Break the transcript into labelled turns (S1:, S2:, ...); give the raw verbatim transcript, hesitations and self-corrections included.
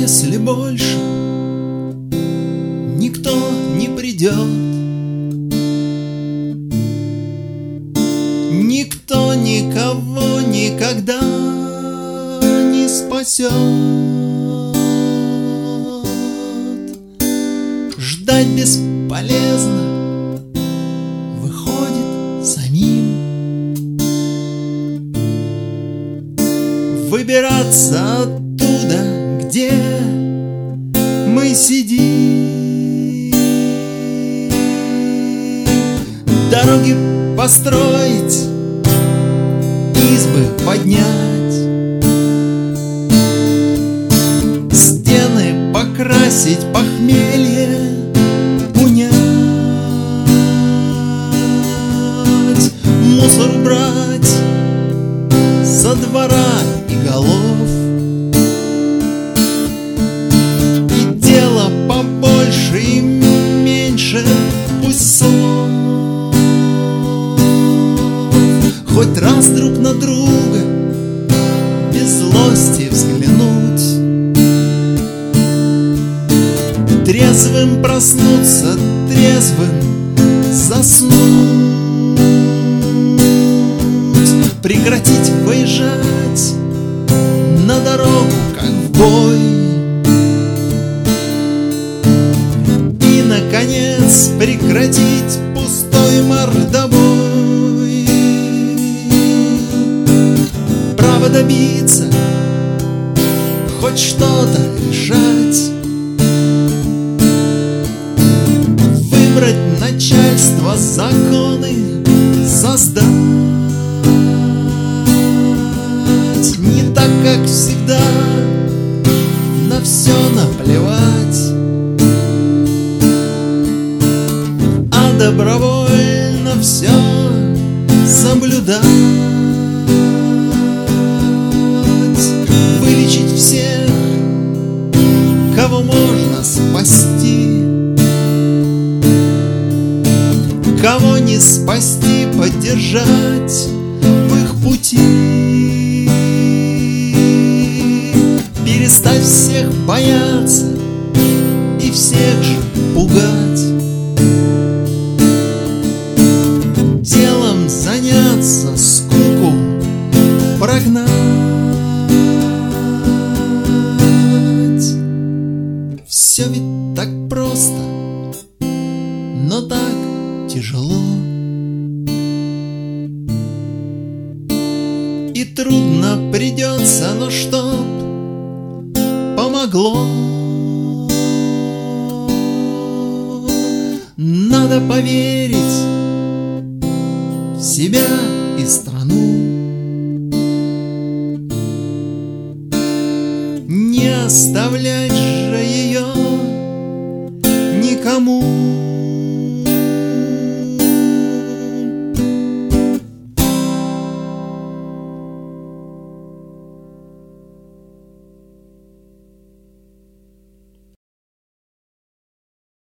S1: если больше никто не придет, никто никого никогда не спасет, ждать бесполезно, выходит самим. Выбираться оттуда, где мы сидим, дороги построить, избы поднять, стены покрасить, похмелье унять, мусор убрать со двора и голов, и дело побольше и меньше, пусть слов, хоть раз друг на друга без злости взглянуть, трезвым проснуться, трезвым заснуть, прекратить выезжать на дорогу, как в бой, и, наконец, прекратить пустой мордобой. Право добиться, хоть что-то решать, выбрать начальство, законы создать. Не так, как всегда, на все наплевать, а добровольно все соблюдать, вылечить всех, кого можно спасти, кого не спасти, поддержать в их пути, перестать всех бояться и всех же пугать, делом заняться, скуку прогнать. Все ведь так просто, но так тяжело, и трудно придется, но чтоб помогло, надо поверить в себя и страну, не оставлять же ее никому.